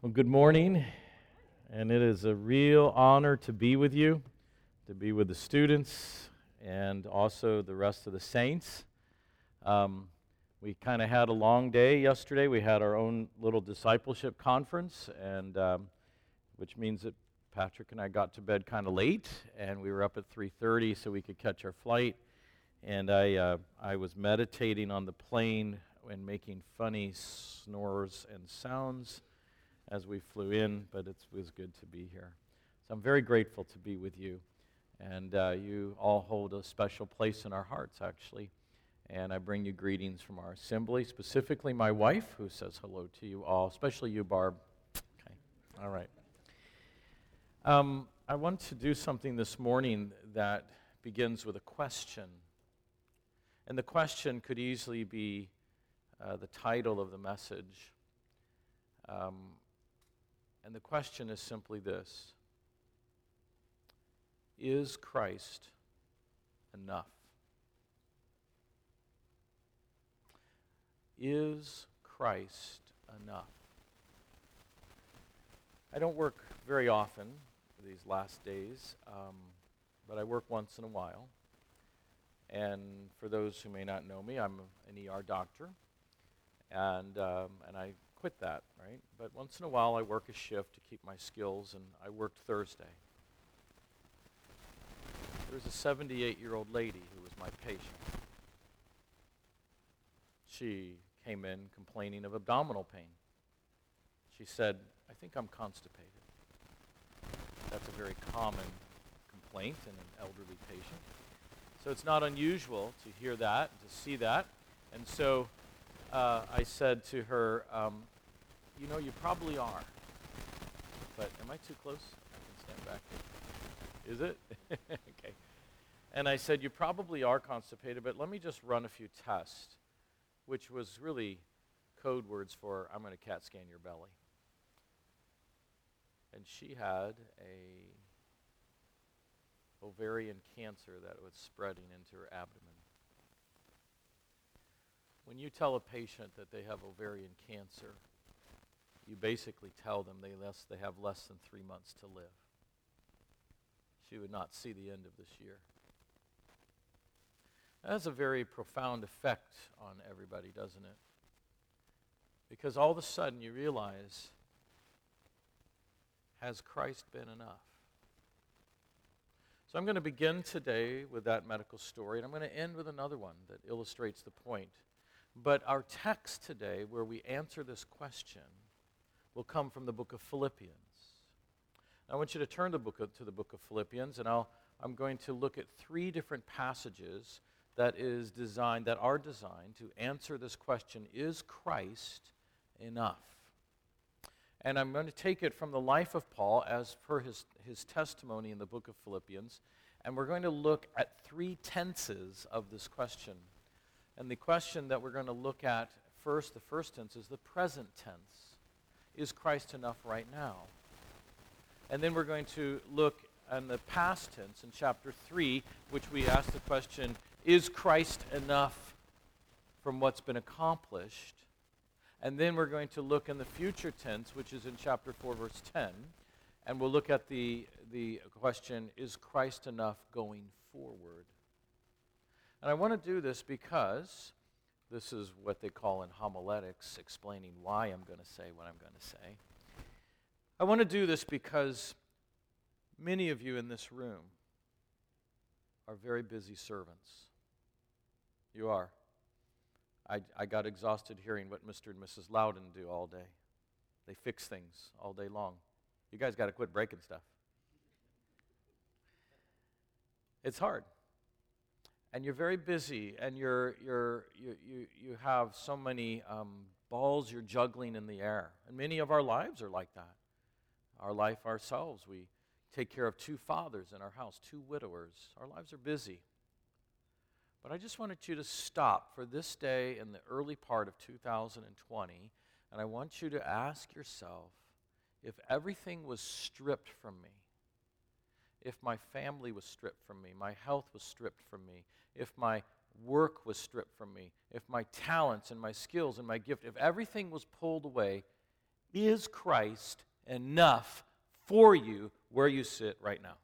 Well, good morning, and it is a real honor to be with you, to be with the students, and also the rest of the saints. We kind of had a long day yesterday. We had our own little discipleship conference, and which means that Patrick and I got to bed kind of late, and we were up at 3:30 so we could catch our flight. And I was meditating on the plane and making funny snores and sounds as we flew in, but it was good to be here. So I'm very grateful to be with you. And you all hold a special place in our hearts, actually. And I bring you greetings from our assembly, specifically my wife, who says hello to you all, especially you, Barb. Okay, all right. I want to do something this morning that begins with a question. And the question could easily be the title of the message. And the question is simply this: is Christ enough? Is Christ enough? I don't work very often these last days, but I work once in a while. And for those who may not know me, I'm an ER doctor, and I quit that, right? But once in a while I work a shift to keep my skills, and I worked Thursday. There's a 78-year-old lady who was my patient. She came in complaining of abdominal pain. She said, "I think I'm constipated." That's a very common complaint in an elderly patient. So it's not unusual to hear that, to see that. And so I said to her, you probably are. But am I too close? I can stand back here. Is it? Okay. And I said, you probably are constipated, but let me just run a few tests, which was really code words for I'm going to CAT scan your belly. And she had a ovarian cancer that was spreading into her abdomen. When you tell a patient that they have ovarian cancer, you basically tell them they have less than 3 months to live. She would not see the end of this year. That has a very profound effect on everybody, doesn't it? Because all of a sudden you realize, has Christ been enough? So I'm going to begin today with that medical story, and I'm going to end with another one that illustrates the point. But our text today, where we answer this question, will come from the book of Philippians. I want you to turn to the book of Philippians, and I'm going to look at 3 different passages that are designed to answer this question: is Christ enough? And I'm going to take it from the life of Paul as per his testimony in the book of Philippians, and we're going to look at 3 tenses of this question. And the question that we're going to look at first, the first tense, is the present tense. Is Christ enough right now? And then we're going to look in the past tense in chapter 3, which we ask the question, is Christ enough from what's been accomplished? And then we're going to look in the future tense, which is in chapter 4, verse 10, and we'll look at the question, is Christ enough going forward? And I want to do this because this is what they call in homiletics, explaining why I'm going to say what I'm going to say. I want to do this because many of you in this room are very busy servants. You are. I got exhausted hearing what Mr. and Mrs. Loudon do all day. They fix things all day long. You guys got to quit breaking stuff. It's hard. And you're very busy, and you have so many balls you're juggling in the air. And many of our lives are like that. Our life ourselves, we take care of 2 fathers in our house, 2 widowers. Our lives are busy. But I just wanted you to stop for this day in the early part of 2020, and I want you to ask yourself, if everything was stripped from me, if my family was stripped from me, my health was stripped from me, if my work was stripped from me, if my talents and my skills and my gift, if everything was pulled away, Is Christ enough for you where you sit right now?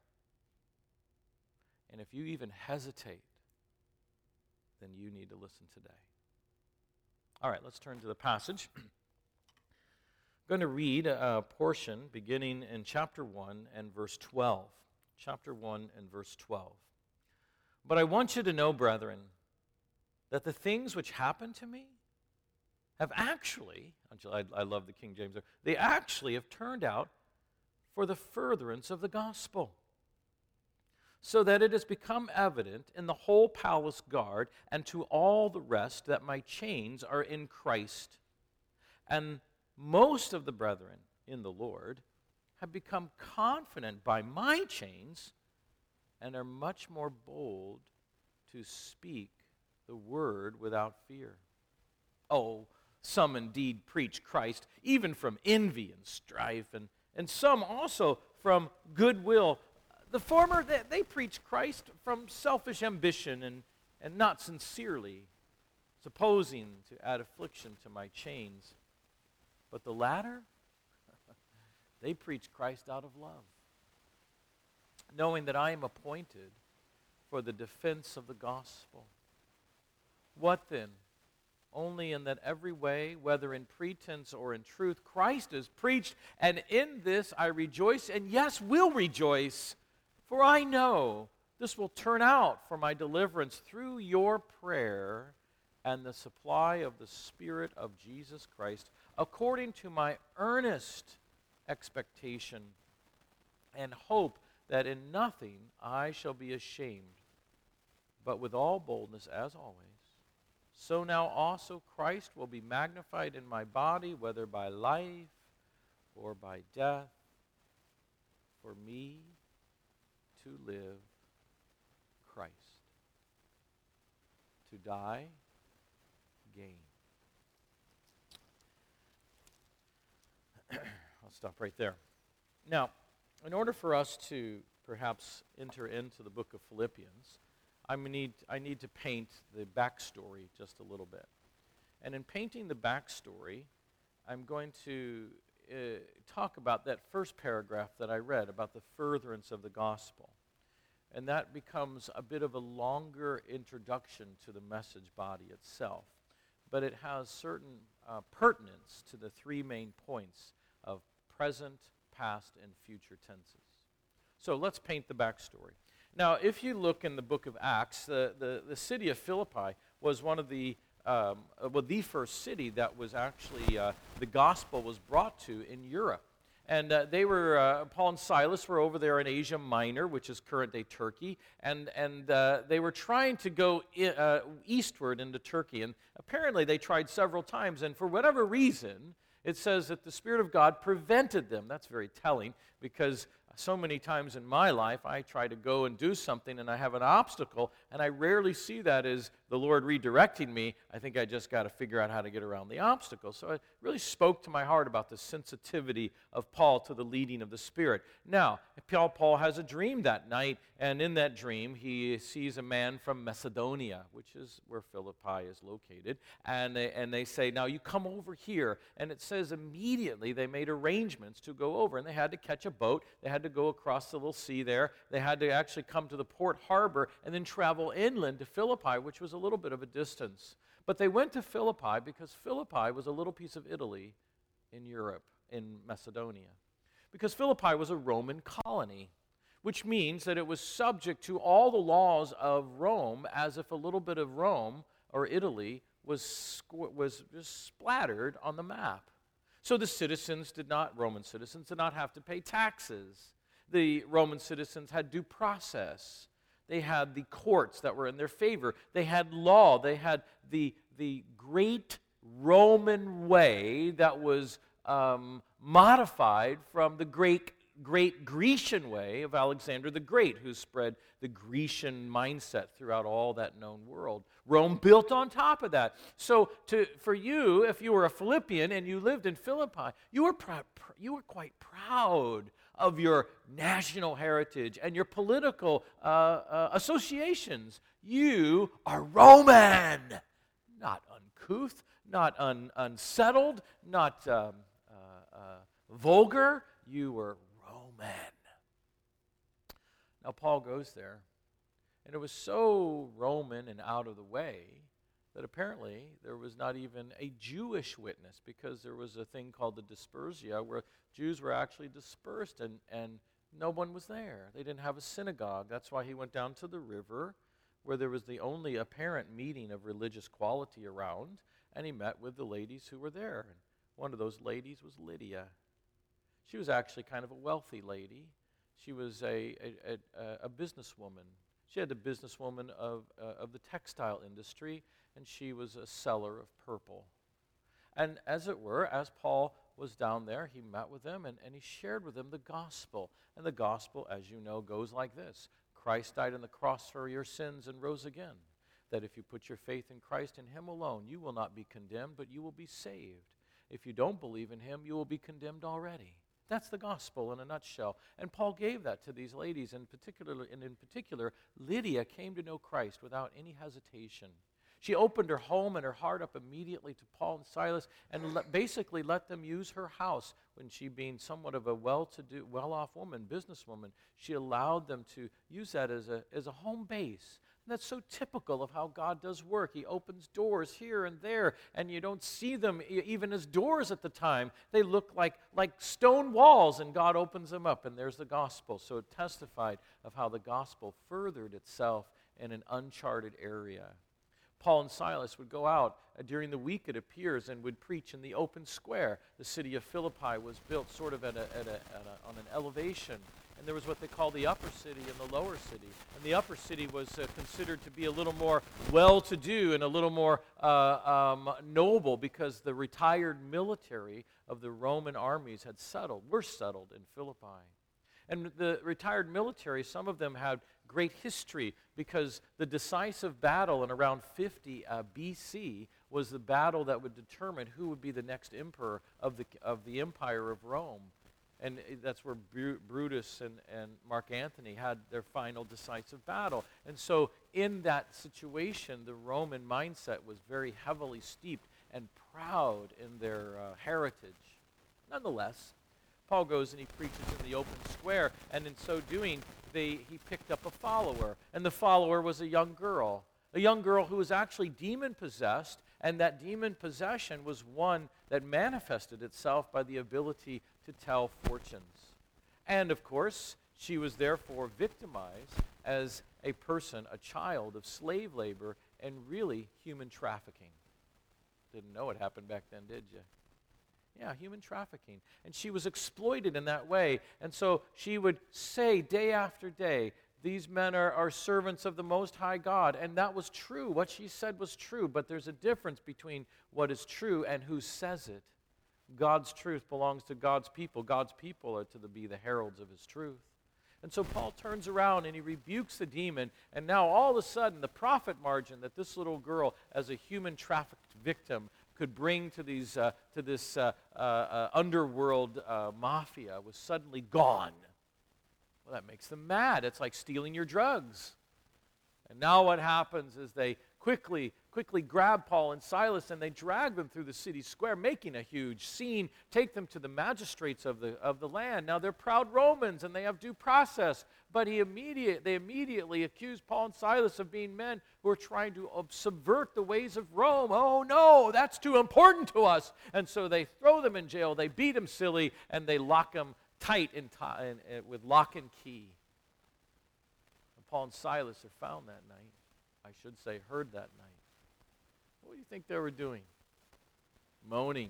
And if you even hesitate, then you need to listen today. All right, let's turn to the passage. I'm going to read a portion beginning in chapter 1 and verse 12. Chapter 1 and verse 12. But I want you to know, brethren, that the things which happened to me have actually, I love the King James there, they actually have turned out for the furtherance of the gospel, so that it has become evident in the whole palace guard and to all the rest that my chains are in Christ. And most of the brethren in the Lord have become confident by my chains and are much more bold to speak the word without fear. Oh, some indeed preach Christ, even from envy and strife, and some also from goodwill. The former, they preach Christ from selfish ambition and not sincerely, supposing to add affliction to my chains. But the latter, they preach Christ out of love, knowing that I am appointed for the defense of the gospel. What then? Only in that every way, whether in pretense or in truth, Christ is preached, and in this I rejoice, and yes, will rejoice, for I know this will turn out for my deliverance through your prayer and the supply of the Spirit of Jesus Christ, according to my earnest expectation and hope that in nothing I shall be ashamed, but with all boldness, as always, so now also Christ will be magnified in my body, whether by life or by death. For me to live, Christ. To die, gain. I'll stop right there. Now, in order for us to perhaps enter into the book of Philippians, I need to paint the backstory just a little bit. And in painting the backstory, I'm going to talk about that first paragraph that I read about the furtherance of the gospel. And that becomes a bit of a longer introduction to the message body itself. But it has certain pertinence to the three main points of present, past, and future tenses. So let's paint the backstory. Now, if you look in the book of Acts, the city of Philippi was one of the first city that was actually the gospel was brought to in Europe. And Paul and Silas were over there in Asia Minor, which is current-day Turkey, and they were trying to go eastward into Turkey. And apparently they tried several times, and for whatever reason, it says that the Spirit of God prevented them. That's very telling, because so many times in my life, I try to go and do something and I have an obstacle, and I rarely see that as the Lord redirecting me. I think I just got to figure out how to get around the obstacle. So it really spoke to my heart about the sensitivity of Paul to the leading of the Spirit. Now, Paul has a dream that night, and in that dream, he sees a man from Macedonia, which is where Philippi is located, and they say, now you come over here. And it says immediately they made arrangements to go over, and they had to catch a boat. They had to go across the little sea there. They had to actually come to the port harbor and then travel inland to Philippi, which was a little bit of a distance. But they went to Philippi because Philippi was a little piece of Italy in Europe, in Macedonia. Because Philippi was a Roman colony, which means that it was subject to all the laws of Rome, as if a little bit of Rome or Italy was just splattered on the map. So the Roman citizens did not have to pay taxes. The Roman citizens had due process. They had the courts that were in their favor. They had law. They had the great Roman way that was modified from the great Grecian way of Alexander the Great, who spread the Grecian mindset throughout all that known world. Rome built on top of that. So for you, if you were a Philippian and you lived in Philippi, you were quite proud of your national heritage and your political associations. You are Roman, not uncouth, not unsettled, not vulgar, you were Roman. Now, Paul goes there, and it was so Roman and out of the way that apparently there was not even a Jewish witness, because there was a thing called the dispersia where Jews were actually dispersed and no one was there. They didn't have a synagogue. That's why he went down to the river where there was the only apparent meeting of religious quality around, and he met with the ladies who were there. And one of those ladies was Lydia. She was actually kind of a wealthy lady. She was a businesswoman. She had the businesswoman of the textile industry, and she was a seller of purple. And as it were, as Paul was down there, he met with them, and he shared with them the gospel. And the gospel, as you know, goes like this. Christ died on the cross for your sins and rose again. That if you put your faith in Christ and him alone, you will not be condemned, but you will be saved. If you don't believe in him, you will be condemned already. That's the gospel in a nutshell. And Paul gave that to these ladies, and in particular, Lydia came to know Christ without any hesitation. She opened her home and her heart up immediately to Paul and Silas and basically let them use her house. When she, being somewhat of a well-to-do, well-off woman, businesswoman, she allowed them to use that as a home base. And that's so typical of how God does work. He opens doors here and there, and you don't see them even as doors at the time. They look like stone walls, and God opens them up, and there's the gospel. So it testified of how the gospel furthered itself in an uncharted area. Paul and Silas would go out during the week, it appears, and would preach in the open square. The city of Philippi was built sort of on an elevation, and there was what they call the upper city and the lower city. And the upper city was considered to be a little more well-to-do and a little more noble, because the retired military of the Roman armies were settled in Philippi. And the retired military, some of them had great history, because the decisive battle in around 50 BC was the battle that would determine who would be the next emperor of the Empire of Rome. And that's where Brutus and Mark Antony had their final decisive battle. And so in that situation, the Roman mindset was very heavily steeped and proud in their heritage. Nonetheless, Paul goes and he preaches in the open square, and in so doing, he picked up a follower. And the follower was a young girl who was actually demon-possessed, and that demon possession was one that manifested itself by the ability to tell fortunes. And of course, she was therefore victimized as a child of slave labor and really human trafficking. Didn't know it happened back then, did you? Yeah, human trafficking. And she was exploited in that way. And so she would say day after day, these men are servants of the Most High God. And that was true. What she said was true. But there's a difference between what is true and who says it. God's truth belongs to God's people. God's people are to be the heralds of his truth. And so Paul turns around and he rebukes the demon. And now all of a sudden, the profit margin that this little girl, as a human trafficked victim, could bring to this underworld mafia was suddenly gone. Well, that makes them mad. It's like stealing your drugs. And now what happens is they quickly grab Paul and Silas, and they drag them through the city square, making a huge scene, take them to the magistrates of the land. Now they're proud Romans, and they have due process, but they immediately accuse Paul and Silas of being men who are trying to subvert the ways of Rome. Oh no, that's too important to us. And so they throw them in jail, they beat them silly, and they lock them tight with lock and key. And Paul and Silas are found that night. I should say heard that night. What do you think they were doing? Moaning.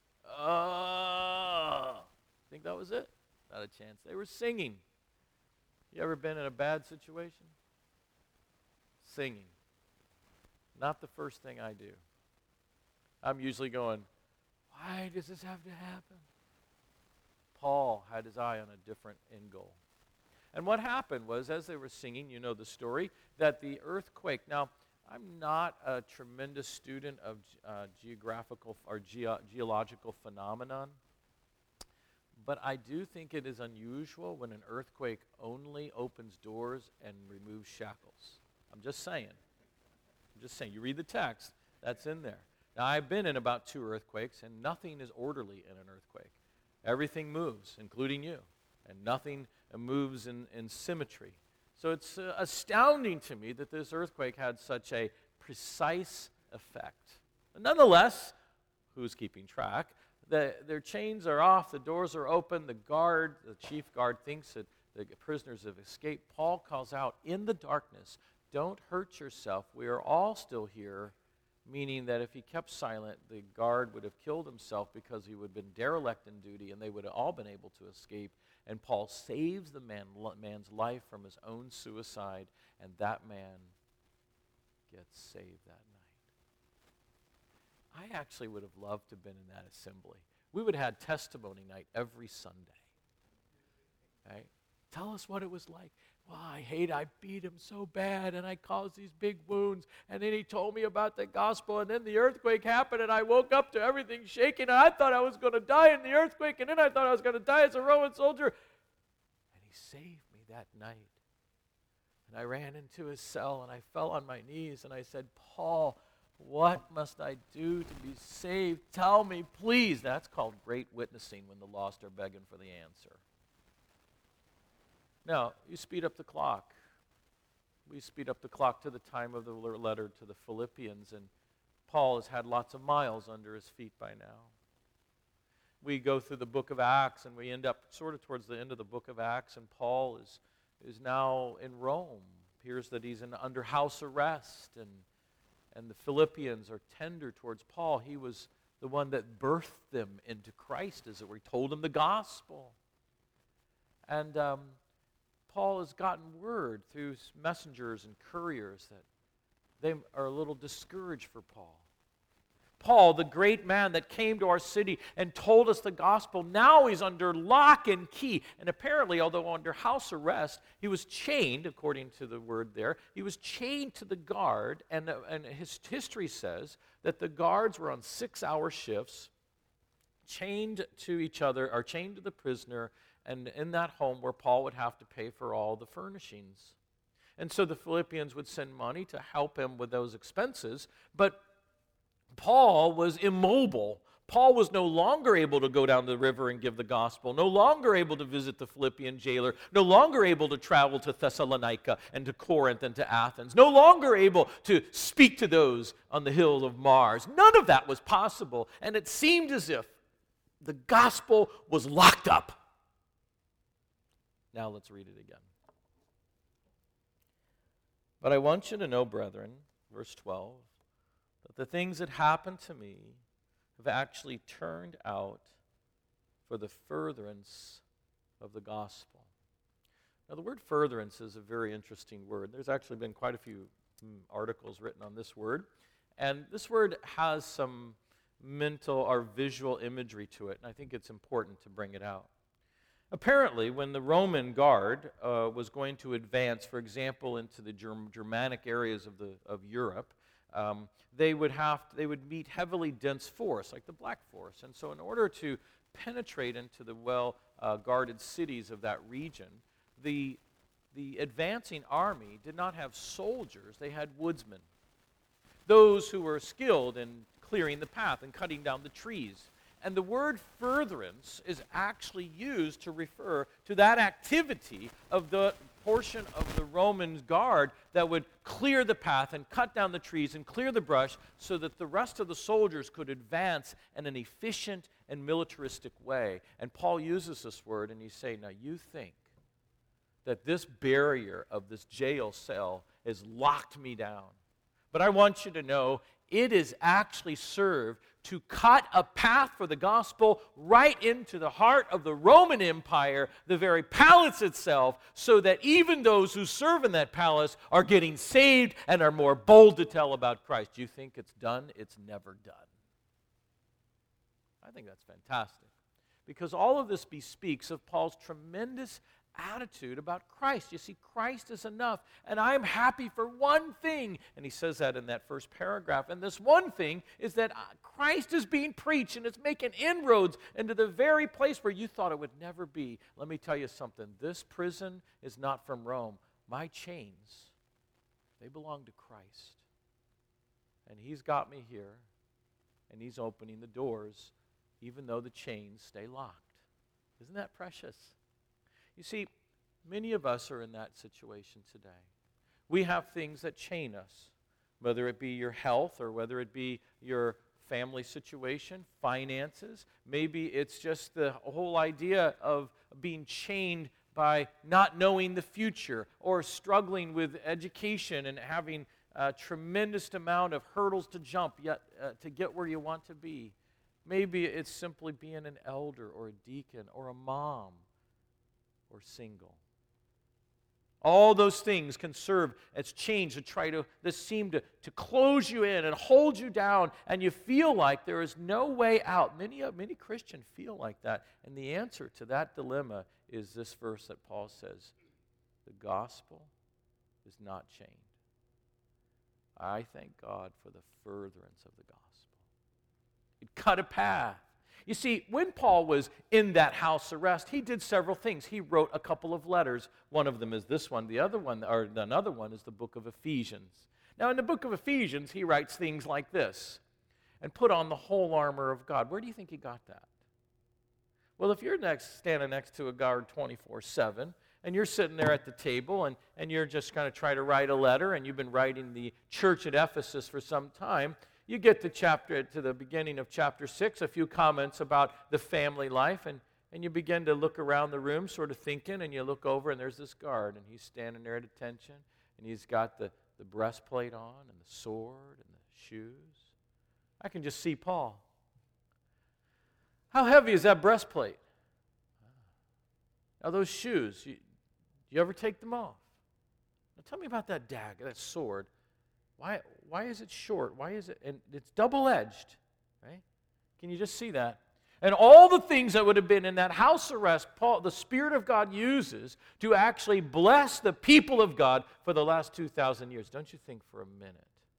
Think that was it? Not a chance. They were singing. You ever been in a bad situation? Singing. Not the first thing I do. I'm usually going, why does this have to happen? Paul had his eye on a different end goal. And what happened was, as they were singing, you know the story, that the earthquake. Now, I'm not a tremendous student of geographical or geological phenomenon, but I do think it is unusual when an earthquake only opens doors and removes shackles. I'm just saying. You read the text, that's in there. Now, I've been in about 2 earthquakes, and nothing is orderly in an earthquake. Everything moves, including you, and nothing moves in symmetry. So it's astounding to me that this earthquake had such a precise effect. But nonetheless, who's keeping track? Their chains are off, the doors are open, the chief guard thinks that the prisoners have escaped. Paul calls out, in the darkness, don't hurt yourself, we are all still here, meaning that if he kept silent, the guard would have killed himself because he would have been derelict in duty and they would have all been able to escape. And Paul saves the man's life from his own suicide, and that man gets saved that night. I actually would have loved to have been in that assembly. We would have had testimony night every Sunday. Right? Tell us what it was like. Well, I beat him so bad, and I caused these big wounds, and then he told me about the gospel, and then the earthquake happened, and I woke up to everything shaking, and I thought I was going to die in the earthquake, and then I thought I was going to die as a Roman soldier. And he saved me that night. And I ran into his cell, and I fell on my knees, and I said, Paul, what must I do to be saved? Tell me, please. That's called great witnessing when the lost are begging for the answer. Now, you speed up the clock. We speed up the clock to the time of the letter to the Philippians, and Paul has had lots of miles under his feet by now. We go through the book of Acts, and we end up sort of towards the end of the book of Acts, and Paul is now in Rome. It appears that he's under house arrest, and the Philippians are tender towards Paul. He was the one that birthed them into Christ, as it were. He told them the gospel. And Paul has gotten word through messengers and couriers that they are a little discouraged for Paul. Paul, the great man that came to our city and told us the gospel, now he's under lock and key. And apparently, although under house arrest, he was chained, according to the word there, he was chained to the guard. And his history says that the guards were on 6-hour shifts, chained to each other, or chained to the prisoner, and in that home where Paul would have to pay for all the furnishings. And so the Philippians would send money to help him with those expenses, but Paul was immobile. Paul was no longer able to go down the river and give the gospel, no longer able to visit the Philippian jailer, no longer able to travel to Thessalonica and to Corinth and to Athens, no longer able to speak to those on the hill of Mars. None of that was possible, and it seemed as if the gospel was locked up. Now let's read it again. But I want you to know, brethren, verse 12, that the things that happened to me have actually turned out for the furtherance of the gospel. Now the word furtherance is a very interesting word. There's actually been quite a few articles written on this word, and this word has some mental or visual imagery to it, and I think it's important to bring it out. Apparently, when the Roman guard was going to advance, for example, into the Germanic areas of Europe, they would meet heavily dense forests, like the Black Forest. And so in order to penetrate into the well-guarded cities of that region, the advancing army did not have soldiers, they had woodsmen. Those who were skilled in clearing the path and cutting down the trees. And the word furtherance is actually used to refer to that activity of the portion of the Roman guard that would clear the path and cut down the trees and clear the brush so that the rest of the soldiers could advance in an efficient and militaristic way. And Paul uses this word, and he's saying, now you think that this barrier of this jail cell has locked me down. But I want you to know it is actually served to cut a path for the gospel right into the heart of the Roman Empire, the very palace itself, so that even those who serve in that palace are getting saved and are more bold to tell about Christ. You think it's done? It's never done. I think that's fantastic, because all of this bespeaks of Paul's tremendous attitude about Christ. You see, Christ is enough, and I'm happy for one thing, and he says that in that first paragraph, and this one thing is that Christ is being preached, and it's making inroads into the very place where you thought it would never be. Let me tell you something, this prison is not from Rome. My chains, they belong to Christ, and he's got me here, and he's opening the doors, even though the chains stay locked. Isn't that precious? You see, many of us are in that situation today. We have things that chain us, whether it be your health or whether it be your family situation, finances. Maybe it's just the whole idea of being chained by not knowing the future or struggling with education and having a tremendous amount of hurdles to jump yet to get where you want to be. Maybe it's simply being an elder or a deacon or a mom or single. All those things can serve as chains that seem to close you in and hold you down, and you feel like there is no way out. Many Christians feel like that, and the answer to that dilemma is this verse that Paul says, the gospel is not chained. I thank God for the furtherance of the gospel. It cut a path. You see, when Paul was in that house arrest, he did several things. He wrote a couple of letters. One of them is this one. Another one is the book of Ephesians. Now, in the book of Ephesians, he writes things like this, and put on the whole armor of God. Where do you think he got that? Well, if you're standing next to a guard 24/7, and you're sitting there at the table, and you're just kind of trying to write a letter, and you've been writing the church at Ephesus for some time, you get to the beginning of chapter 6, a few comments about the family life, and you begin to look around the room sort of thinking, and you look over, and there's this guard, and he's standing there at attention, and he's got the breastplate on, and the sword, and the shoes. I can just see Paul. How heavy is that breastplate? Now those shoes, you ever take them off? Now tell me about that dagger, that sword. Why is it short? Why is it? And it's double-edged, right? Can you just see that? And all the things that would have been in that house arrest, the Spirit of God uses to actually bless the people of God for the last 2,000 years. Don't you think for a minute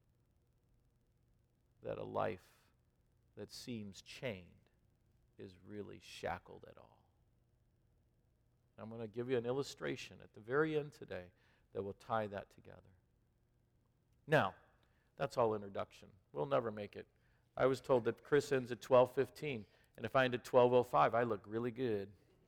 that a life that seems chained is really shackled at all? I'm going to give you an illustration at the very end today that will tie that together. Now, that's all introduction. We'll never make it. I was told that Chris ends at 12:15, and if I end at 12:05, I look really good.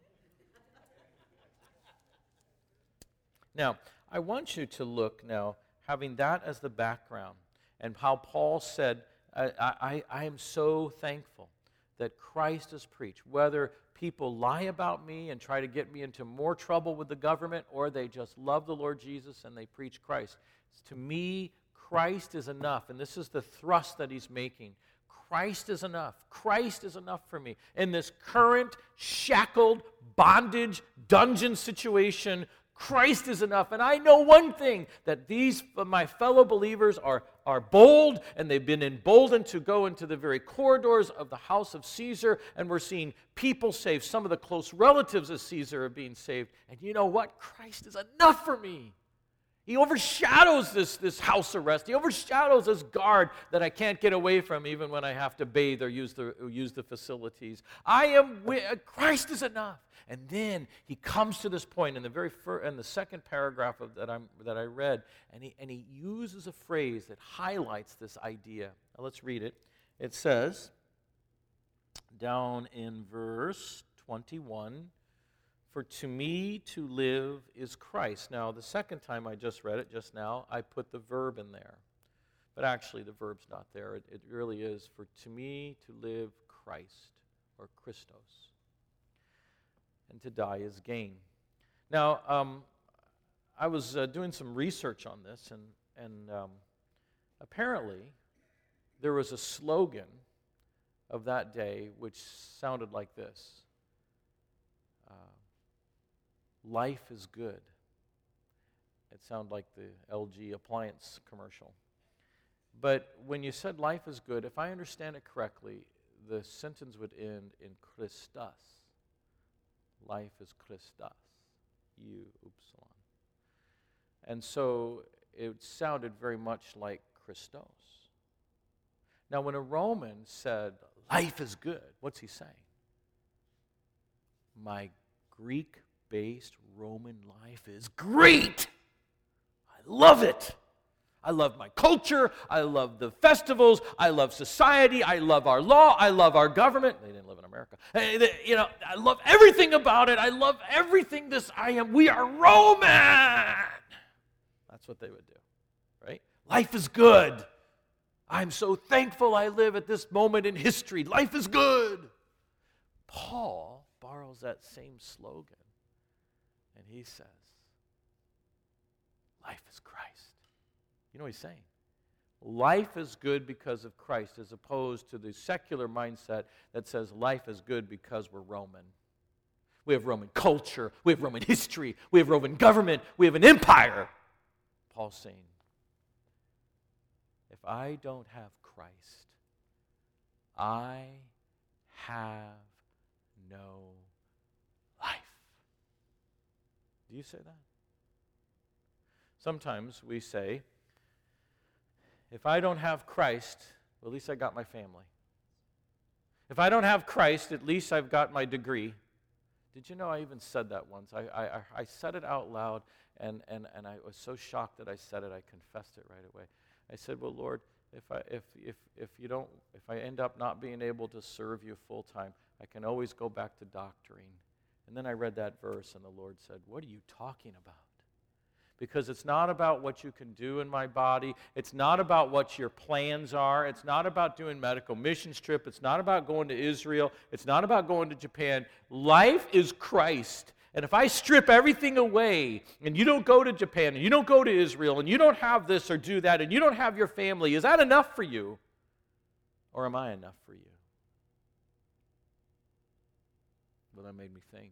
Now, I want you to look now, having that as the background, and how Paul said, I am so thankful that Christ is preached, whether people lie about me and try to get me into more trouble with the government, or they just love the Lord Jesus and they preach Christ. To me, Christ is enough, and this is the thrust that he's making. Christ is enough. Christ is enough for me. In this current, shackled, bondage, dungeon situation, Christ is enough. And I know one thing, that these, my fellow believers, are bold, and they've been emboldened to go into the very corridors of the house of Caesar, and we're seeing people saved. Some of the close relatives of Caesar are being saved. And you know what? Christ is enough for me. He overshadows this house arrest. He overshadows this guard that I can't get away from even when I have to bathe or use the facilities. Christ is enough. And then he comes to this point in the second paragraph that I read, and he uses a phrase that highlights this idea. Now let's read it. It says, down in verse 21, "For to me to live is Christ." Now, the second time I just read it just now, I put the verb in there. But actually, the verb's not there. It really is, "For to me to live Christ," or Christos. "And to die is gain." Now, I was doing some research on this, and apparently there was a slogan of that day which sounded like this. Life is good. It sounded like the LG appliance commercial. But when you said life is good, if I understand it correctly, the sentence would end in Christus. Life is Christus. Upsilon. And so it sounded very much like Christos. Now, when a Roman said, life is good, what's he saying? My Greek-based Roman life is great. I love it. I love my culture. I love the festivals. I love society. I love our law. I love our government. They didn't live in America. America. I love everything about it. I love everything I am. We are Roman. That's what they would do, right? Life is good. I'm so thankful I live at this moment in history. Life is good. Paul borrows that same slogan, and he says, life is Christ. You know what he's saying? Life is good because of Christ, as opposed to the secular mindset that says life is good because we're Roman. We have Roman culture. We have Roman history. We have Roman government. We have an empire. Paul's saying, if I don't have Christ, I have no life. Do you say that? Sometimes we say, if I don't have Christ, well, at least I got my family. If I don't have Christ, at least I've got my degree. Did you know I even said that once? I said it out loud, and I was so shocked that I said it, I confessed it right away. I said, well, Lord, if I end up not being able to serve you full time, I can always go back to doctoring. And then I read that verse, and the Lord said, what are you talking about? Because it's not about what you can do in my body. It's not about what your plans are. It's not about doing medical missions trip. It's not about going to Israel. It's not about going to Japan. Life is Christ. And if I strip everything away, and you don't go to Japan, and you don't go to Israel, and you don't have this or do that, and you don't have your family, is that enough for you? Or am I enough for you? Well, that made me think.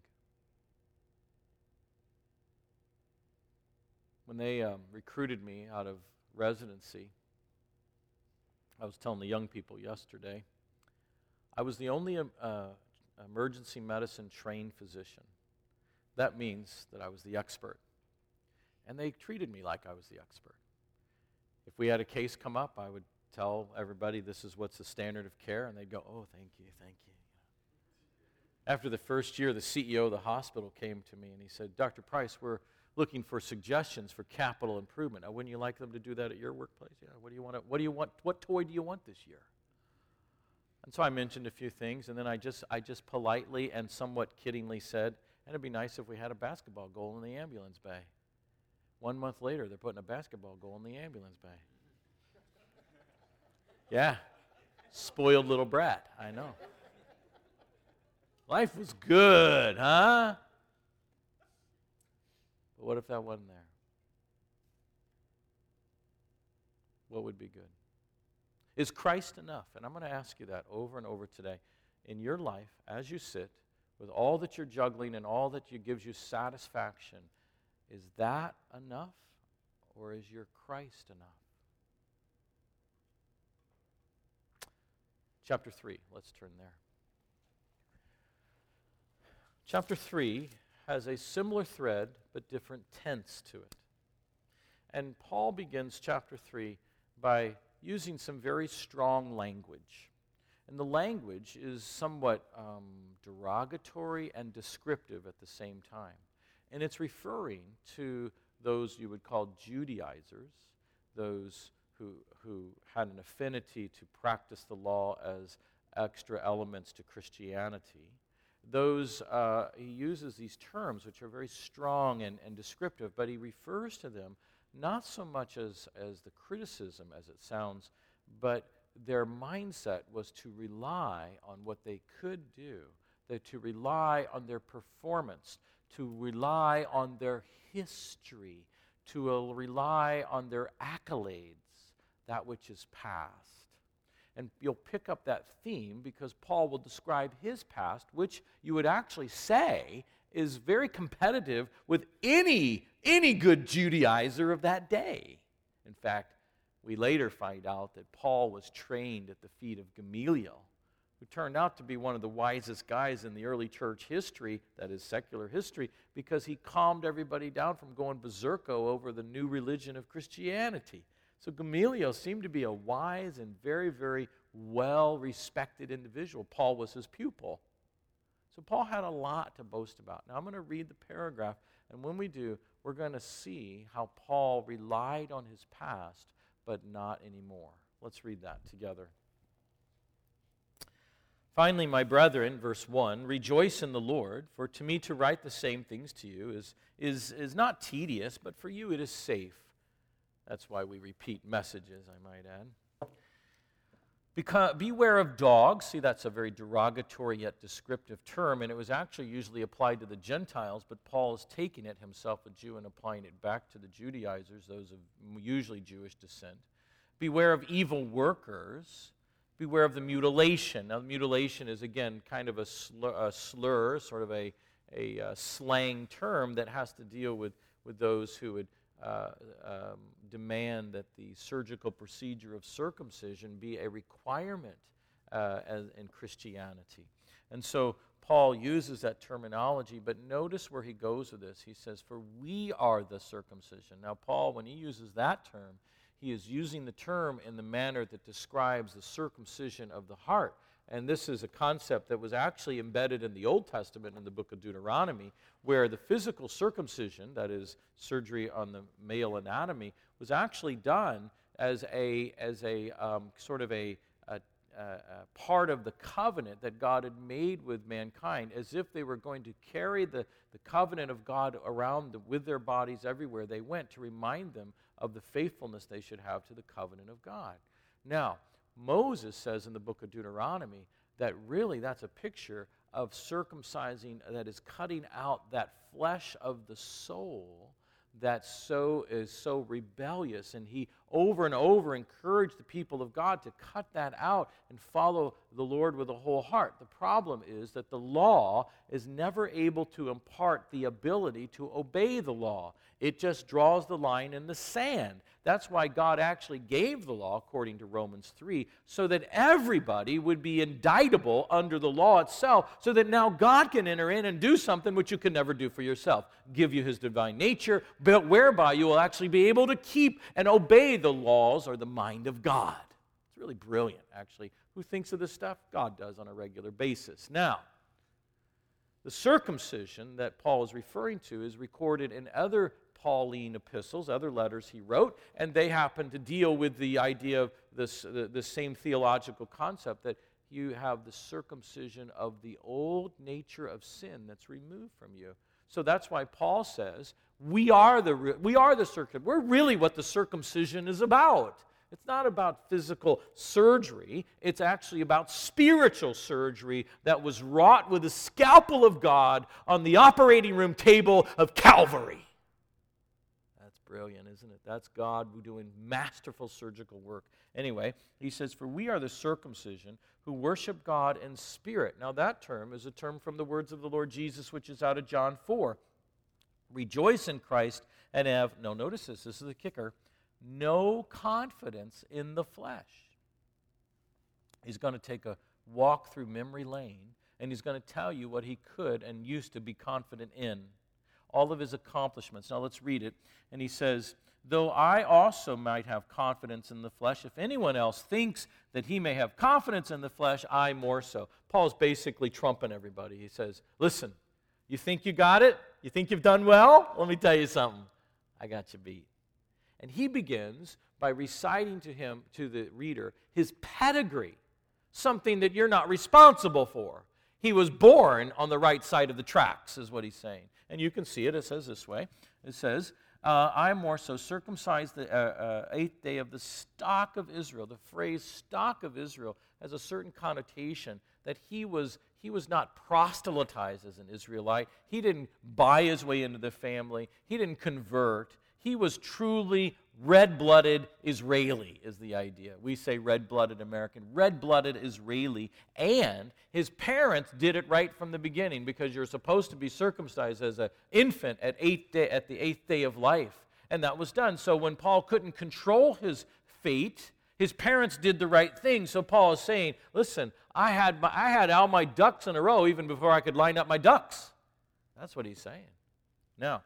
When they recruited me out of residency, I was telling the young people yesterday, I was the only emergency medicine trained physician. That means that I was the expert. And they treated me like I was the expert. If we had a case come up, I would tell everybody this is what's the standard of care, and they'd go, oh, thank you, thank you. After the first year, the CEO of the hospital came to me and he said, Dr. Price, we're looking for suggestions for capital improvement. Wouldn't you like them to do that at your workplace? Yeah. What do you want? What toy do you want this year? And so I mentioned a few things, and then I just politely and somewhat kiddingly said, and it'd be nice if we had a basketball goal in the ambulance bay. 1 month later, they're putting a basketball goal in the ambulance bay. Yeah, spoiled little brat, I know. Life was good, huh? But what if that wasn't there? What would be good? Is Christ enough? And I'm going to ask you that over and over today. In your life, as you sit, with all that you're juggling and all that gives you satisfaction, is that enough, or is your Christ enough? Chapter 3, let's turn there. Chapter 3 has a similar thread, but different tense to it. And Paul begins chapter 3 by using some very strong language. And the language is somewhat derogatory and descriptive at the same time. And it's referring to those you would call Judaizers, those who had an affinity to practice the law as extra elements to Christianity. He uses these terms which are very strong and descriptive, but he refers to them not so much as the criticism as it sounds, but their mindset was to rely on what they could do, to rely on their performance, to rely on their history, to rely on their accolades, that which is past. And you'll pick up that theme because Paul will describe his past, which you would actually say is very competitive with any good Judaizer of that day. In fact, we later find out that Paul was trained at the feet of Gamaliel, who turned out to be one of the wisest guys in the early church history, that is secular history, because he calmed everybody down from going berserko over the new religion of Christianity. So Gamaliel seemed to be a wise and very, very well-respected individual. Paul was his pupil. So Paul had a lot to boast about. Now I'm going to read the paragraph, and when we do, we're going to see how Paul relied on his past, but not anymore. Let's read that together. Finally, my brethren, verse 1, rejoice in the Lord, for to me to write the same things to you is not tedious, but for you it is safe. That's why we repeat messages, I might add. Beware of dogs. See, that's a very derogatory yet descriptive term, and it was actually usually applied to the Gentiles, but Paul is taking it, himself a Jew, and applying it back to the Judaizers, those of usually Jewish descent. Beware of evil workers. Beware of the mutilation. Now, the mutilation is, again, kind of a slur, sort of a slang term that has to deal with those who would demand that the surgical procedure of circumcision be a requirement in Christianity. And so Paul uses that terminology, but notice where he goes with this. He says, for we are the circumcision. Now, Paul, when he uses that term, he is using the term in the manner that describes the circumcision of the heart. And this is a concept that was actually embedded in the Old Testament in the book of Deuteronomy, where the physical circumcision, that is surgery on the male anatomy, was actually done as a sort of a part of the covenant that God had made with mankind, as if they were going to carry the covenant of God around with their bodies everywhere they went, to remind them of the faithfulness they should have to the covenant of God. Now, Moses says in the book of Deuteronomy that really that's a picture of circumcising, that is cutting out that flesh of the soul that is so rebellious. And he over and over encouraged the people of God to cut that out and follow the Lord with a whole heart. The problem is that the law is never able to impart the ability to obey the law. It just draws the line in the sand. That's why God actually gave the law, according to Romans 3, so that everybody would be indictable under the law itself, so that now God can enter in and do something which you could never do for yourself, give you his divine nature, but whereby you will actually be able to keep and obey the laws or the mind of God. It's really brilliant, actually. Who thinks of this stuff? God does on a regular basis. Now, the circumcision that Paul is referring to is recorded in other Pauline epistles, other letters he wrote, and they happen to deal with the idea of the same theological concept, that you have the circumcision of the old nature of sin that's removed from you. So that's why Paul says, we are the circumcision. We're really what the circumcision is about. It's not about physical surgery. It's actually about spiritual surgery that was wrought with the scalpel of God on the operating room table of Calvary. That's brilliant, isn't it? That's God doing masterful surgical work. Anyway, he says, for we are the circumcision who worship God in spirit. Now that term is a term from the words of the Lord Jesus, which is out of John 4. Rejoice in Christ and have, no, notice this is the kicker, no confidence in the flesh. He's going to take a walk through memory lane, and he's going to tell you what he could and used to be confident in. All of his accomplishments. Now let's read it. And he says, though I also might have confidence in the flesh, if anyone else thinks that he may have confidence in the flesh, I more so. Paul's basically trumping everybody. He says, listen, you think you got it? You think you've done well? Let me tell you something. I got you beat. And he begins by reciting to the reader, his pedigree, something that you're not responsible for. He was born on the right side of the tracks, is what he's saying. And you can see it. It says this way. It says, I more so circumcised the eighth day of the stock of Israel. The phrase stock of Israel has a certain connotation that he was not proselytized as an Israelite. He didn't buy his way into the family. He didn't convert. He was truly red-blooded Israeli, is the idea. We say red-blooded American. Red-blooded Israeli. And his parents did it right from the beginning, because you're supposed to be circumcised as an infant at the eighth day of life. And that was done. So when Paul couldn't control his fate, his parents did the right thing. So Paul is saying, listen, I had all my ducks in a row even before I could line up my ducks. That's what he's saying. Now,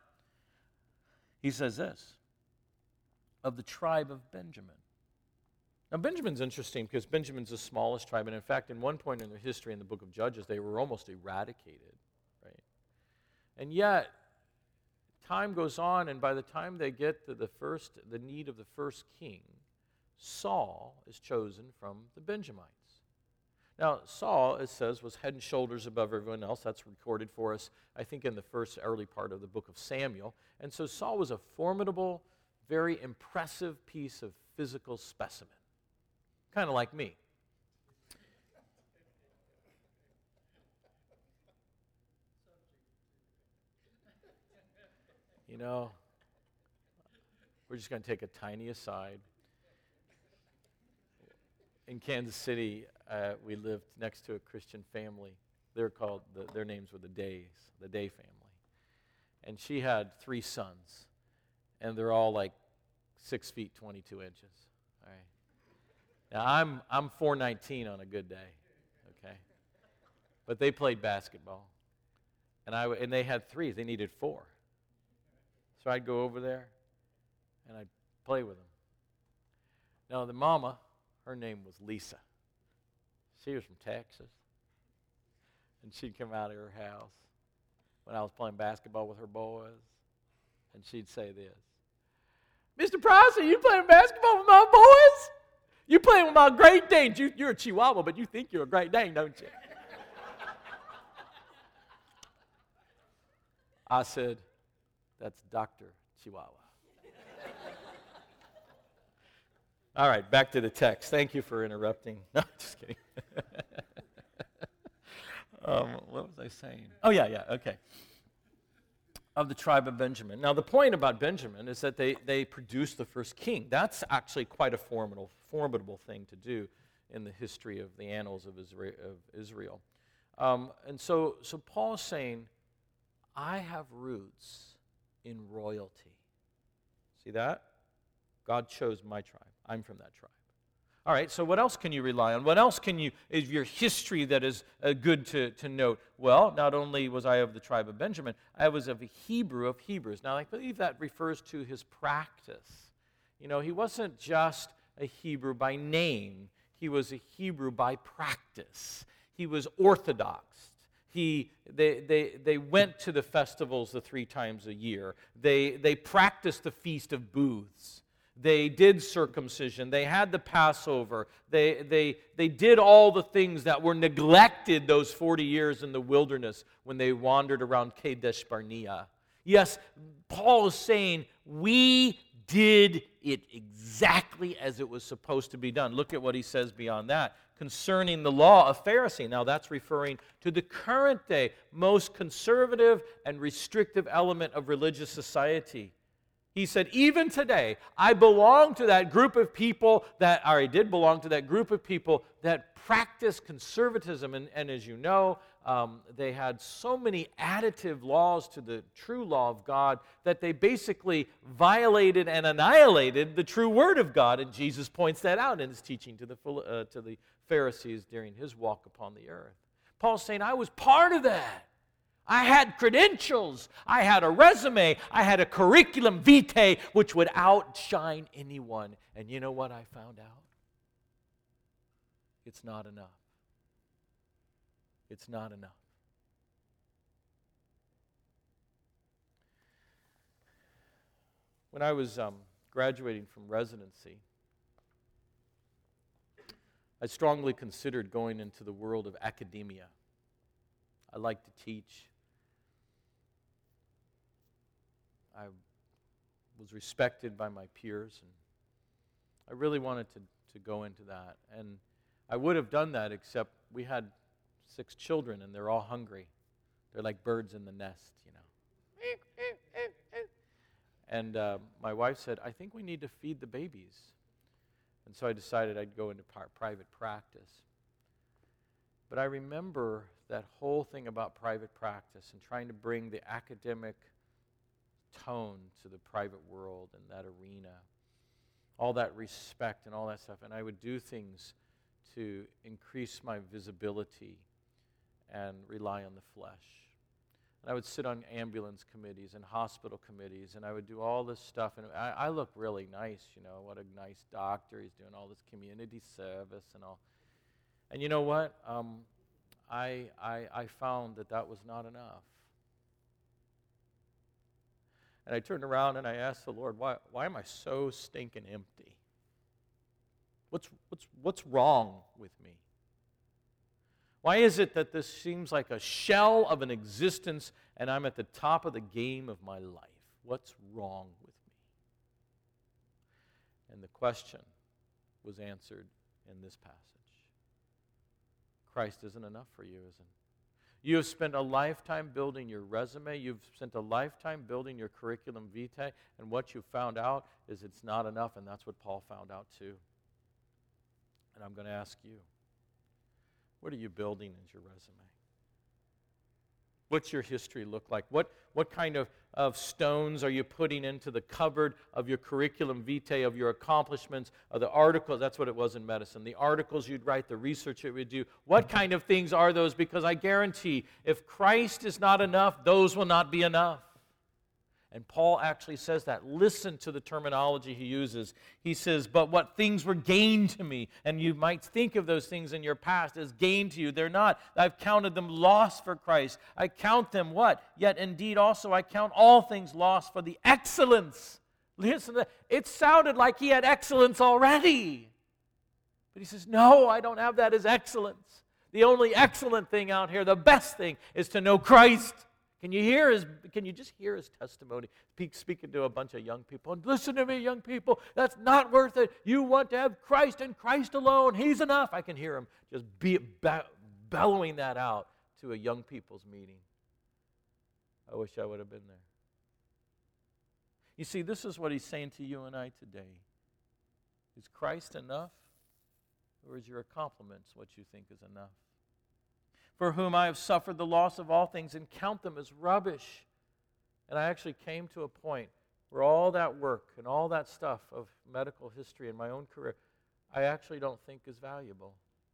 he says this, of the tribe of Benjamin. Now, Benjamin's interesting because Benjamin's the smallest tribe, and in fact, in one point in their history in the book of Judges, they were almost eradicated, right? And yet, time goes on, and by the time they get to the need of the first king, Saul is chosen from the Benjamites. Now, Saul, it says, was head and shoulders above everyone else. That's recorded for us, I think, in the first early part of the book of Samuel. And so Saul was a formidable, very impressive piece of physical specimen, kind of like me. You know, we're just going to take a tiny aside. In Kansas City, we lived next to a Christian family. They're called, their names were the Day family. And she had 3 sons, and they're all like 6 feet, 22 inches. All right. Now, I'm 4'19" on a good day, okay? But they played basketball, and they had 3. They needed 4. So I'd go over there, and I'd play with them. Now, the mama, her name was Lisa. She was from Texas. And she'd come out of her house when I was playing basketball with her boys, and she'd say this, "Mr. Price, are you playing basketball with my boys? You playing with my Great Danes. You're a Chihuahua, but you think you're a Great Dane, don't you?" I said, "That's Dr. Chihuahua." All right, back to the text. Thank you for interrupting. No, just kidding. What was I saying? Oh, yeah, okay. Of the tribe of Benjamin. Now, the point about Benjamin is that they produced the first king. That's actually quite a formidable thing to do in the history of the annals of Israel. And so Paul's saying, I have roots in royalty. See that? God chose my tribe. I'm from that tribe. All right, so what else can you rely on? What else is your history that is good to note? Well, not only was I of the tribe of Benjamin, I was of a Hebrew of Hebrews. Now, I believe that refers to his practice. You know, he wasn't just a Hebrew by name. He was a Hebrew by practice. He was orthodox. They went to the festivals the 3 times a year. They practiced the Feast of Booths. They did circumcision. They had the Passover. They did all the things that were neglected those 40 years in the wilderness when they wandered around Kadesh Barnea. Yes, Paul is saying we did it exactly as it was supposed to be done. Look at what he says beyond that. Concerning the law of Pharisee. Now that's referring to the current day, most conservative and restrictive element of religious society. He said, even today, I belong to that group of people did belong to that group of people that practice conservatism. And as you know, they had so many additive laws to the true law of God that they basically violated and annihilated the true word of God. And Jesus points that out in his teaching to the Pharisees during his walk upon the earth. Paul's saying, I was part of that. I had credentials, I had a resume, I had a curriculum vitae which would outshine anyone. And you know what I found out? It's not enough. It's not enough. When I was graduating from residency, I strongly considered going into the world of academia. I like to teach. I was respected by my peers, and I really wanted to go into that. And I would have done that, except we had 6 children, and they're all hungry. They're like birds in the nest, you know. And my wife said, I think we need to feed the babies. And so I decided I'd go into private practice. But I remember that whole thing about private practice and trying to bring the academic tone to the private world and that arena, all that respect and all that stuff. And I would do things to increase my visibility and rely on the flesh. And I would sit on ambulance committees and hospital committees, and I would do all this stuff. And I look really nice, you know, what a nice doctor. He's doing all this community service and all. And you know what? I found that was not enough. And I turned around and I asked the Lord, why am I so stinking empty? What's wrong with me? Why is it that this seems like a shell of an existence and I'm at the top of the game of my life? What's wrong with me? And the question was answered in this passage. Christ isn't enough for you, isn't it? You have spent a lifetime building your resume. You've spent a lifetime building your curriculum vitae, and what you found out is it's not enough, and that's what Paul found out too. And I'm going to ask you, what are you building as your resume? What's your history look like? What kind of stones are you putting into the cupboard of your curriculum vitae, of your accomplishments, of the articles? That's what it was in medicine. The articles you'd write, the research you would do. What kind of things are those? Because I guarantee, if Christ is not enough, those will not be enough. And Paul actually says that. Listen to the terminology he uses. He says, but what things were gained to me. And you might think of those things in your past as gain to you. They're not. I've counted them lost for Christ. I count them what? Yet indeed also I count all things lost for the excellence. Listen to that. It sounded like he had excellence already. But he says, no, I don't have that as excellence. The only excellent thing out here, the best thing, is to know Christ. Can you just hear his testimony? Speaking to a bunch of young people. And listen to me, young people, that's not worth it. You want to have Christ and Christ alone. He's enough. I can hear him just bellowing that out to a young people's meeting. I wish I would have been there. You see, this is what he's saying to you and I today. Is Christ enough? Or is your accomplishments what you think is enough? For whom I have suffered the loss of all things and count them as rubbish. And I actually came to a point where all that work and all that stuff of medical history and my own career, I actually don't think is valuable.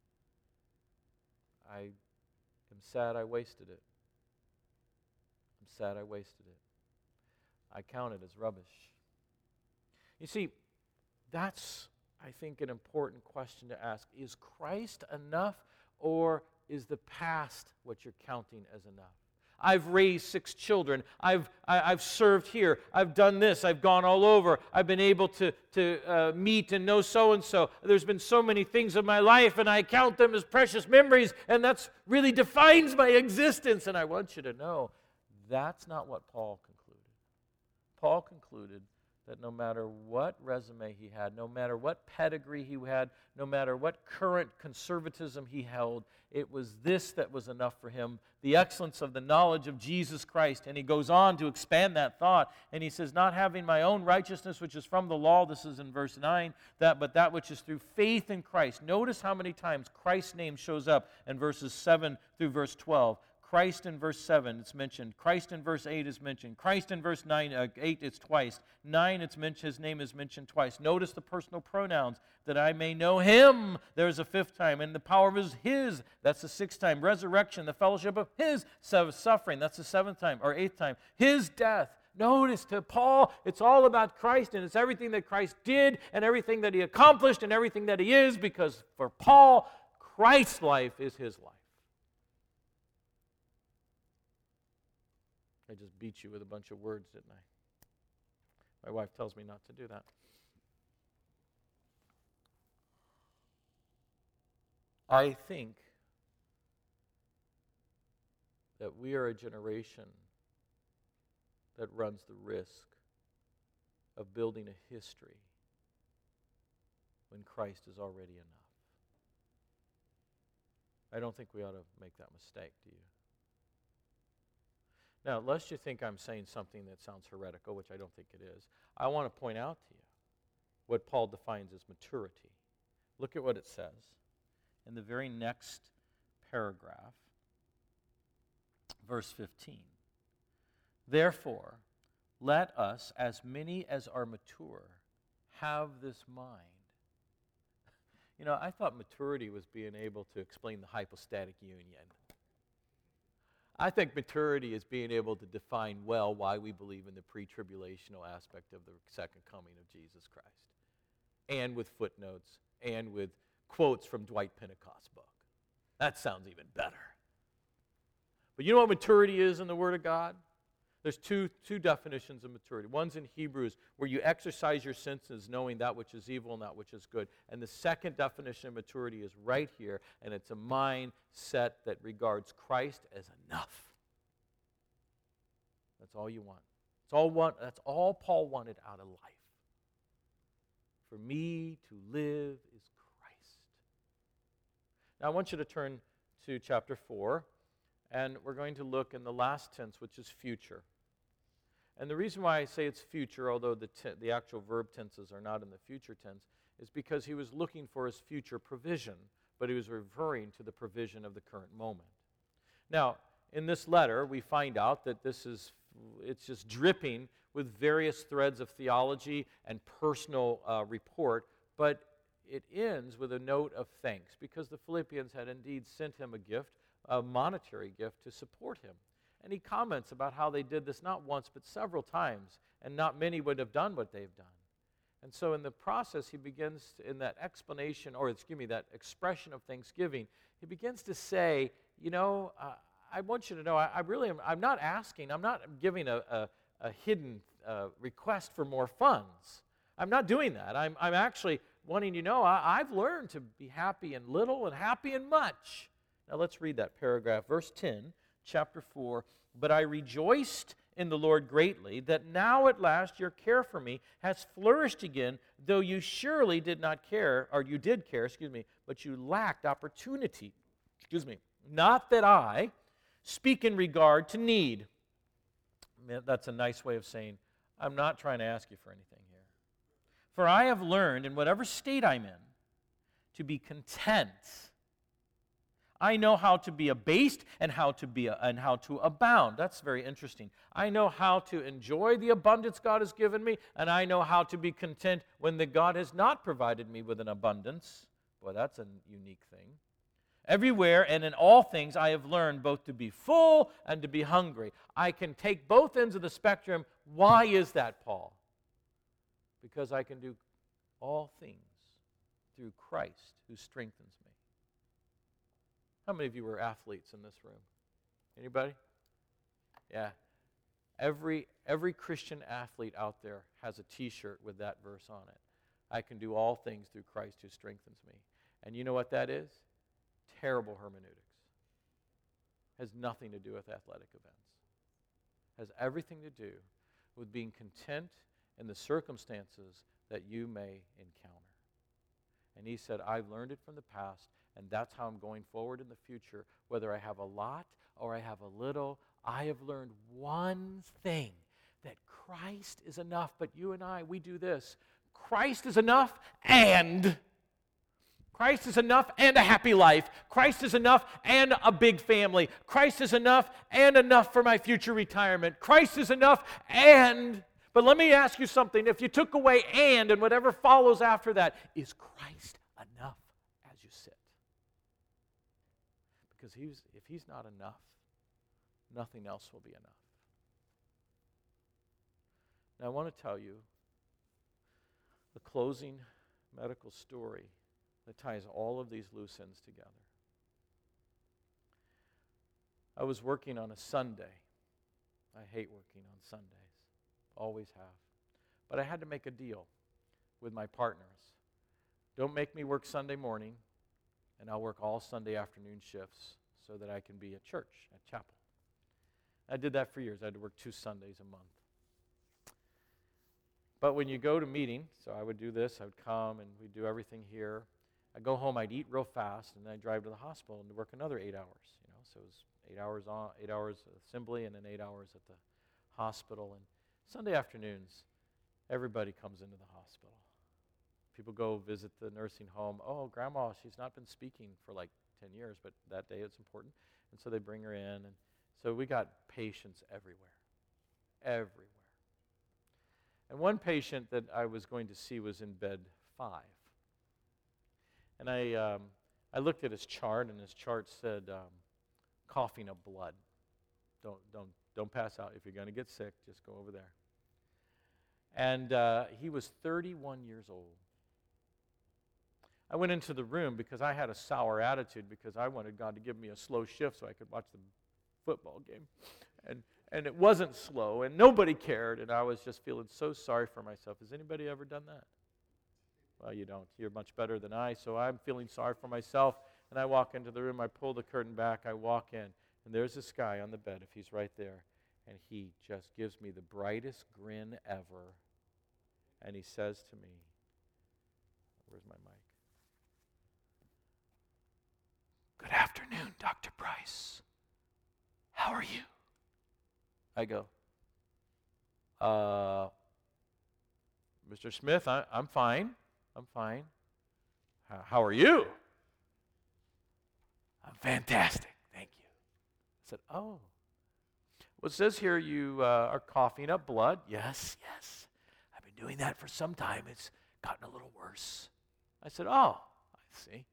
I am sad I wasted it. I'm sad I wasted it. I count it as rubbish. You see, that's, I think, an important question to ask. Is Christ enough, or is the past what you're counting as enough? I've raised 6 children. I've served here. I've done this. I've gone all over. I've been able to meet and know so-and-so. There's been so many things in my life, and I count them as precious memories, and that's really defines my existence. And I want you to know, that's not what Paul concluded. Paul concluded that no matter what resume he had, no matter what pedigree he had, no matter what current conservatism he held, it was this that was enough for him, the excellence of the knowledge of Jesus Christ. And he goes on to expand that thought, and he says, not having my own righteousness, which is from the law, this is in verse 9, but that which is through faith in Christ. Notice how many times Christ's name shows up in verses 7 through verse 12. Christ in verse 7, it's mentioned. Christ in verse 8 is mentioned. Christ in verse 8, it's twice. 9, it's mentioned, his name is mentioned twice. Notice the personal pronouns, that I may know him, there's a 5th time. And the power of his, that's the 6th time. Resurrection, the fellowship of his suffering, that's the 7th time, or 8th time. His death. Notice, to Paul, it's all about Christ, and it's everything that Christ did, and everything that he accomplished, and everything that he is, because for Paul, Christ's life is his life. I just beat you with a bunch of words, didn't I? My wife tells me not to do that. I think that we are a generation that runs the risk of building a history when Christ is already enough. I don't think we ought to make that mistake, do you? Now, lest you think I'm saying something that sounds heretical, which I don't think it is, I want to point out to you what Paul defines as maturity. Look at what it says in the very next paragraph, verse 15. Therefore, let us, as many as are mature, have this mind. You know, I thought maturity was being able to explain the hypostatic union. I think maturity is being able to define well why we believe in the pre-tribulational aspect of the second coming of Jesus Christ, and with footnotes, and with quotes from Dwight Pentecost's book. That sounds even better. But you know what maturity is in the Word of God? There's two definitions of maturity. One's in Hebrews, where you exercise your senses knowing that which is evil and that which is good. And the second definition of maturity is right here, and it's a mindset that regards Christ as enough. That's all you want. That's all Paul wanted out of life. For me to live is Christ. Now I want you to turn to chapter 4, and we're going to look in the last tense, which is future. And the reason why I say it's future, although the actual verb tenses are not in the future tense, is because he was looking for his future provision, but he was referring to the provision of the current moment. Now, in this letter, we find out that it's just dripping with various threads of theology and personal report, but it ends with a note of thanks, because the Philippians had indeed sent him a gift, a monetary gift, to support him. And he comments about how they did this not once but several times, and not many would have done what they've done. And so in the process, he begins, in that explanation, that expression of thanksgiving, he begins to say, I want you to know, I'm not giving a hidden request for more funds. I'm not doing that. I'm actually wanting you to know I've learned to be happy in little and happy in much. Now let's read that paragraph. Verse 10, chapter 4. But I rejoiced in the Lord greatly that now at last your care for me has flourished again, though you surely did not care, or you did care, but you lacked opportunity. Not that I speak in regard to need. That's a nice way of saying, I'm not trying to ask you for anything here. For I have learned in whatever state I'm in to be content. I know how to be abased and how to abound. That's very interesting. I know how to enjoy the abundance God has given me, and I know how to be content when God has not provided me with an abundance. Boy, that's a unique thing. Everywhere and in all things I have learned both to be full and to be hungry. I can take both ends of the spectrum. Why is that, Paul? Because I can do all things through Christ who strengthens me. How many of you were athletes in this room? Anybody? Yeah. Every Christian athlete out there has a t-shirt with that verse on it. I can do all things through Christ who strengthens me. And you know what that is? Terrible hermeneutics. Has nothing to do with athletic events. Has everything to do with being content in the circumstances that you may encounter. And he said, I've learned it from the past, and that's how I'm going forward in the future. Whether I have a lot or I have a little, I have learned one thing, that Christ is enough. But you and I, we do this. Christ is enough and a happy life. Christ is enough and a big family. Christ is enough for my future retirement. Christ is enough and... But let me ask you something. If you took away and whatever follows after that, is Christ enough as you sit? Because if he's not enough, nothing else will be enough. Now I want to tell you the closing medical story that ties all of these loose ends together. I was working on a Sunday. I hate working on Sundays. Always have. But I had to make a deal with my partners. Don't make me work Sunday morning, and I'll work all Sunday afternoon shifts so that I can be at church, at chapel. I did that for years. I had to work 2 Sundays a month. But when you go to meeting, so I would do this, I would come and we'd do everything here. I'd go home, I'd eat real fast, and then I'd drive to the hospital and work another 8 hours. So it was 8 hours on, 8 hours assembly, and then 8 hours at the hospital. And Sunday afternoons, everybody comes into the hospital. People go visit the nursing home. Oh, Grandma, she's not been speaking for like 10 years, but that day it's important. And so they bring her in. And so we got patients everywhere. And one patient that I was going to see was in bed 5. And I looked at his chart, and his chart said, coughing up blood. Don't pass out. If you're going to get sick, just go over there. And he was 31 years old. I went into the room because I had a sour attitude because I wanted God to give me a slow shift so I could watch the football game. And it wasn't slow, and nobody cared, and I was just feeling so sorry for myself. Has anybody ever done that? Well, you don't. You're much better than I, so I'm feeling sorry for myself, and I walk into the room, I pull the curtain back, I walk in, and there's this guy on the bed, if he's right there, and he just gives me the brightest grin ever, and he says to me, where's my mic? Good afternoon, Dr. Price. How are you? I go, Mr. Smith, I'm fine. I'm fine. How are you? I'm fantastic. Thank you. I said, oh. Well, it says here you are coughing up blood. Yes. I've been doing that for some time. It's gotten a little worse. I said, oh, I see.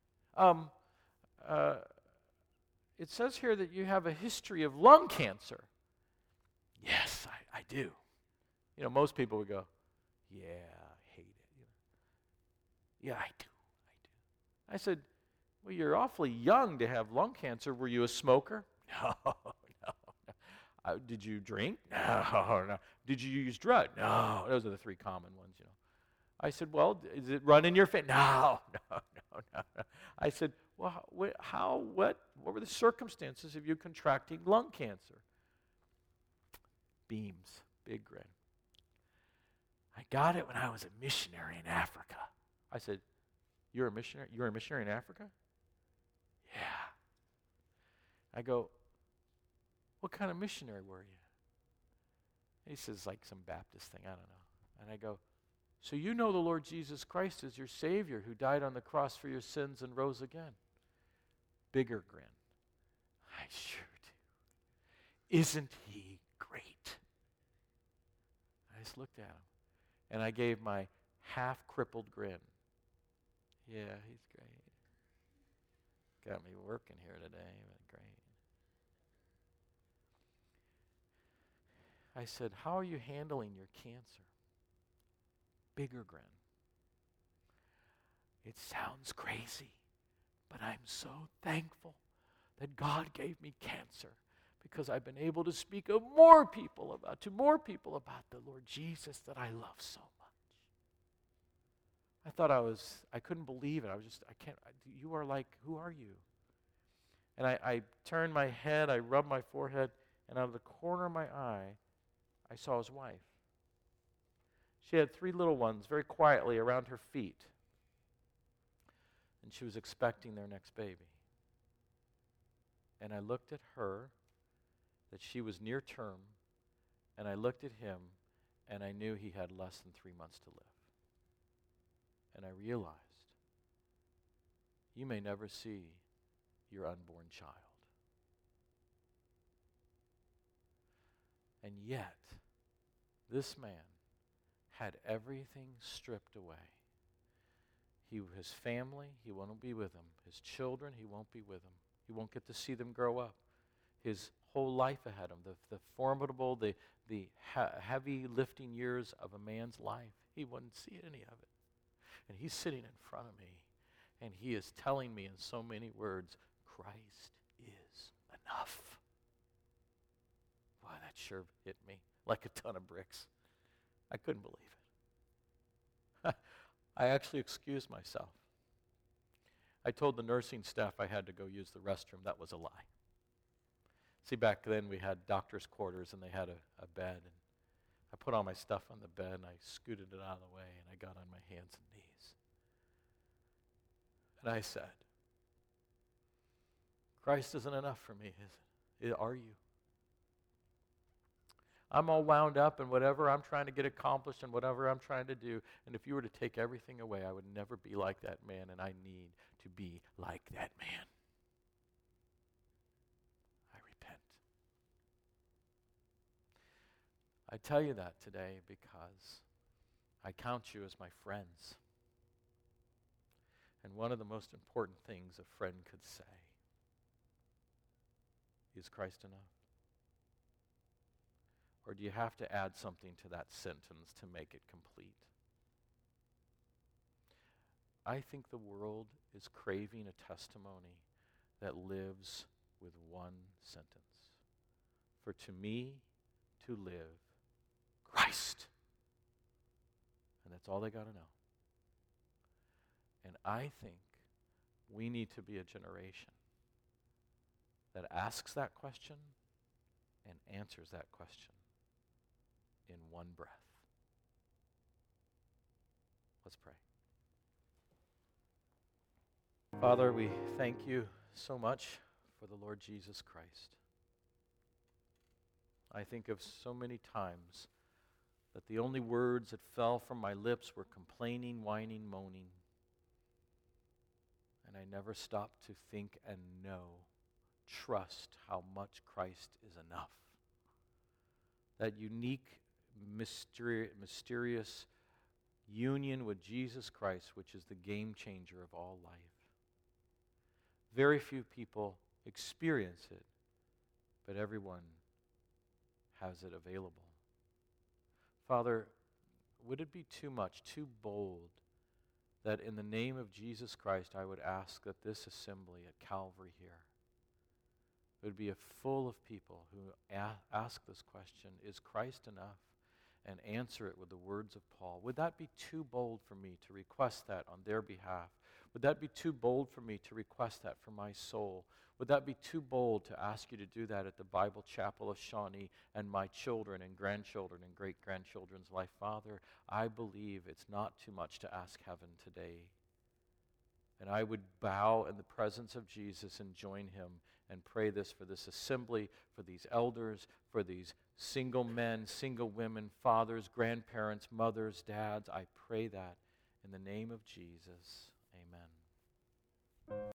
It says here that you have a history of lung cancer. Yes, I do. You know, most people would go, yeah, I hate it. Yeah, I do. I said, well, you're awfully young to have lung cancer. Were you a smoker? No. Did you drink? No. Did you use drugs? No. Those are the three common ones, you know. I said, well, is it run in your family? No. I said, well, what were the circumstances of you contracting lung cancer? Beams, big grin. I got it when I was a missionary in Africa. I said, you're a missionary? You were a missionary in Africa? Yeah. I go, what kind of missionary were you? He says, like some Baptist thing, I don't know. And I go, so you know the Lord Jesus Christ is your Savior who died on the cross for your sins and rose again? Bigger grin. I sure do. Isn't he great? I just looked at him, and I gave my half-crippled grin. Yeah, he's great. Got me working here today, but great. I said, how are you handling your cancer? Bigger grin. It sounds crazy, but I'm so thankful that God gave me cancer because I've been able to speak to more people about the Lord Jesus that I love so much. I couldn't believe it. You are like, who are you? And I turned my head, I rubbed my forehead, and out of the corner of my eye, I saw his wife. She had 3 little ones very quietly around her feet. And she was expecting their next baby. And I looked at her, that she was near term, and I looked at him, and I knew he had less than 3 months to live. And I realized, you may never see your unborn child. And yet, this man had everything stripped away. His family, he won't be with them. His children, he won't be with them. He won't get to see them grow up. His whole life ahead of him, the formidable, the heavy lifting years of a man's life, he wouldn't see any of it. And he's sitting in front of me, and he is telling me in so many words, Christ is enough. Boy, that sure hit me like a ton of bricks. I couldn't believe it. I actually excused myself. I told the nursing staff I had to go use the restroom. That was a lie. See, back then we had doctor's quarters, and they had a bed. And I put all my stuff on the bed, and I scooted it out of the way, and I got on my hands and knees. And I said, Christ isn't enough for me, is it? Are you? I'm all wound up in whatever I'm trying to get accomplished and whatever I'm trying to do. And if you were to take everything away, I would never be like that man, and I need to be like that man. I repent. I tell you that today because I count you as my friends. And one of the most important things a friend could say is Christ enough? Or do you have to add something to that sentence to make it complete? I think the world is craving a testimony that lives with one sentence. For to me to live, Christ. And that's all they got to know. And I think we need to be a generation that asks that question and answers that question in one breath. Let's pray. Father, we thank you so much for the Lord Jesus Christ. I think of so many times that the only words that fell from my lips were complaining, whining, moaning. And I never stopped to think and know, trust how much Christ is enough. That unique, mysterious union with Jesus Christ, which is the game changer of all life. Very few people experience it, but everyone has it available. Father, would it be too much, too bold, that in the name of Jesus Christ I would ask that this assembly at Calvary here would be full of people who ask this question, is Christ enough? And answer it with the words of Paul. Would that be too bold for me to request that on their behalf? Would that be too bold for me to request that for my soul? Would that be too bold to ask you to do that at the Bible Chapel of Shawnee and my children and grandchildren and great-grandchildren's life? Father, I believe it's not too much to ask heaven today. And I would bow in the presence of Jesus and join him and pray this for this assembly, for these elders, for these single men, single women, fathers, grandparents, mothers, dads. I pray that in the name of Jesus. Amen.